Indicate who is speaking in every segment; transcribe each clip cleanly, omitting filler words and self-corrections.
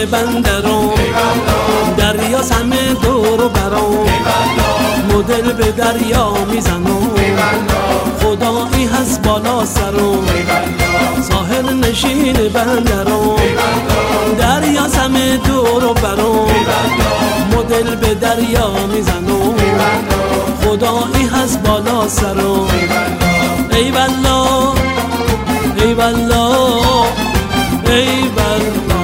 Speaker 1: بندرم، دریا همه دور و برام، مدل به دریا میزنم، خدایی هست بالا سرم، ساحل نشین بندرم، دریا همه دور و برام، مدل به دریا میزنم، خدایی هست بالا سرم. ای والله ای والله ای والله.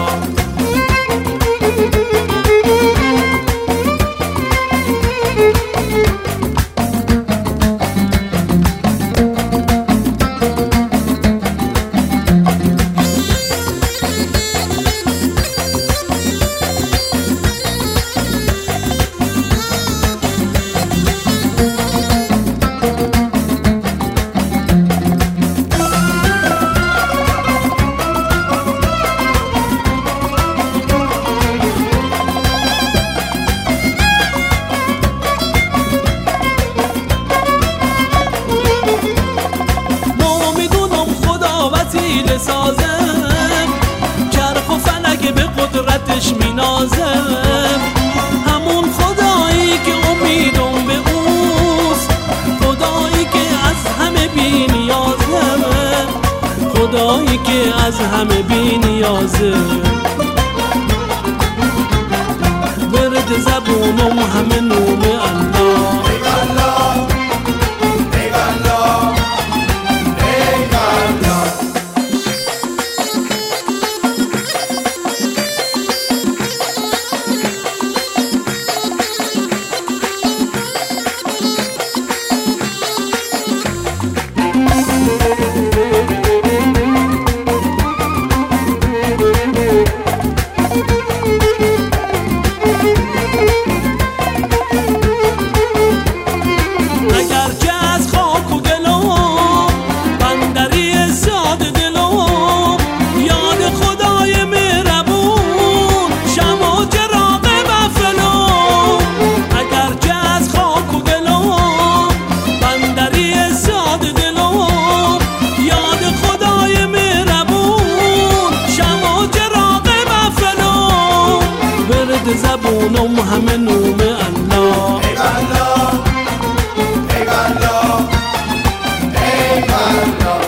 Speaker 1: سازم چرخ و فلک به قدرتش مینازم، همون خدایی که امیدم به اوست، خدایی که از همه بی نیازم، خدایی که از همه بی نیازه. ورد زبونم همه نوم الله. زبونم همه نوم الله.
Speaker 2: ای والله ای والله ای والله.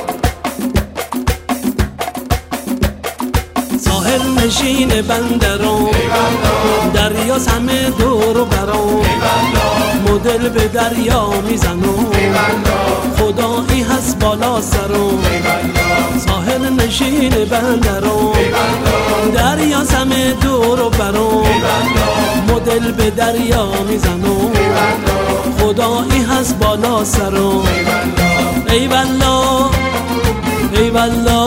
Speaker 1: ساحل نشین بندرم، دریا همه دور و برام، مدل به دریا میزنم، خدایی هست بالا سرم، ساحل نشین بندرم، دریا همه دور و برام، مدل به دریا میزنم، خدایی هست بالا سرم. ای والله ای والله